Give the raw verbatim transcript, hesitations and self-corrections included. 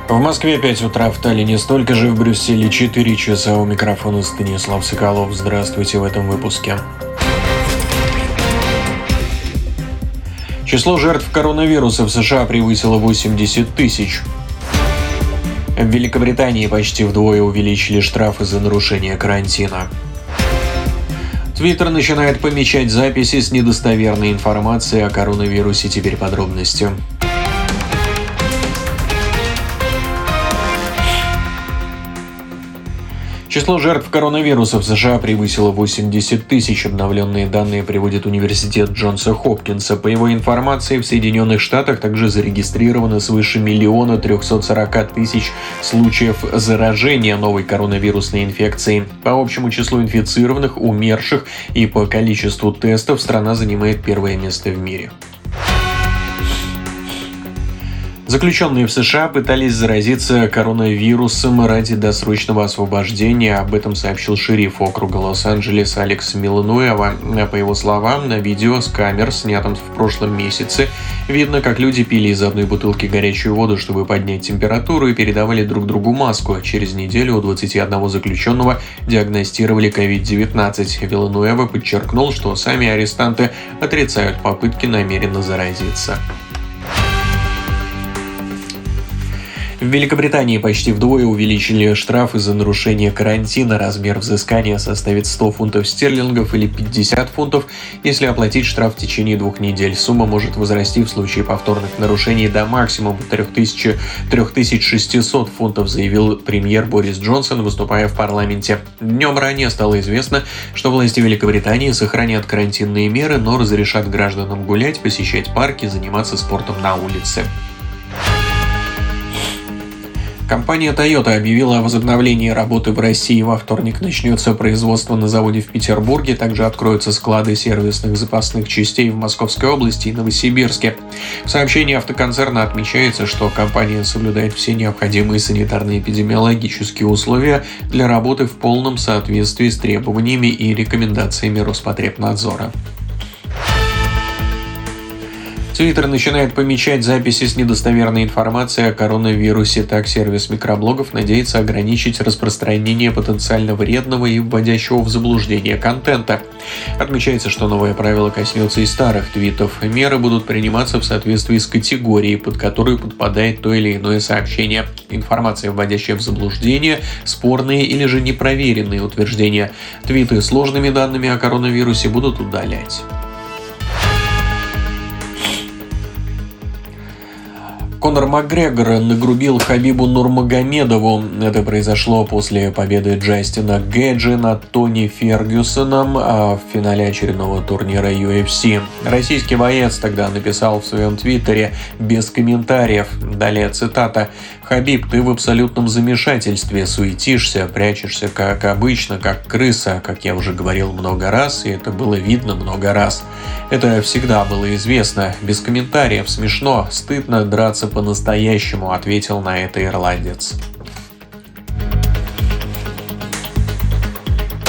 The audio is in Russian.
В Москве пять утра, в Таллине столько же, в Брюсселе четыре часа. У микрофона Станислав Соколов. Здравствуйте в этом выпуске. Число жертв коронавируса в США превысило восемьдесят тысяч. В Великобритании почти вдвое увеличили штрафы за нарушение карантина. Твиттер начинает помечать записи с недостоверной информацией о коронавирусе. Теперь подробности. Число жертв коронавируса в США превысило восемьдесят тысяч. Обновленные данные приводит университет Джонса Хопкинса. По его информации, в Соединенных Штатах также зарегистрировано свыше миллиона трехсот сорока тысяч случаев заражения новой коронавирусной инфекцией. По общему числу инфицированных, умерших и по количеству тестов страна занимает первое место в мире. Заключенные в США пытались заразиться коронавирусом ради досрочного освобождения. Об этом сообщил шериф округа Лос-Анджелес Алекс Виллануэва. По его словам, на видео с камер, снятом в прошлом месяце, видно, как люди пили из одной бутылки горячую воду, чтобы поднять температуру, и передавали друг другу маску. Через неделю у двадцати одного заключенного диагностировали ковид девятнадцать. Виллануэва подчеркнул, что сами арестанты отрицают попытки намеренно заразиться. В Великобритании почти вдвое увеличили штрафы за нарушение карантина. Размер взыскания составит сто фунтов стерлингов или пятьдесят фунтов, если оплатить штраф в течение двух недель. Сумма может возрасти в случае повторных нарушений до максимума три тысячи шестьсот фунтов, заявил премьер Борис Джонсон, выступая в парламенте. Днем ранее стало известно, что власти Великобритании сохранят карантинные меры, но разрешат гражданам гулять, посещать парки, заниматься спортом на улице. Компания Toyota объявила о возобновлении работы в России. Во вторник начнется производство на заводе в Петербурге. Также откроются склады сервисных запасных частей в Московской области и Новосибирске. В сообщении автоконцерна отмечается, что компания соблюдает все необходимые санитарно-эпидемиологические условия для работы в полном соответствии с требованиями и рекомендациями Роспотребнадзора. Твиттер начинает помечать записи с недостоверной информацией о коронавирусе. Так, сервис микроблогов надеется ограничить распространение потенциально вредного и вводящего в заблуждение контента. Отмечается, что новое правило коснется и старых твитов. Меры будут приниматься в соответствии с категорией, под которую подпадает то или иное сообщение. Информация, вводящая в заблуждение, спорные или же непроверенные утверждения. Твиты с сложными данными о коронавирусе будут удалять. Конор Макгрегор нагрубил Хабибу Нурмагомедову. Это произошло после победы Джастина Гэджи над Тони Фергюсоном в финале очередного турнира ю эф си. Российский боец тогда написал в своем твиттере без комментариев. Далее цитата: «Хабиб, ты в абсолютном замешательстве, суетишься, прячешься как обычно, как крыса, как я уже говорил много раз, и это было видно много раз. Это всегда было известно. Без комментариев, смешно, стыдно драться по-настоящему», — ответил на это ирландец.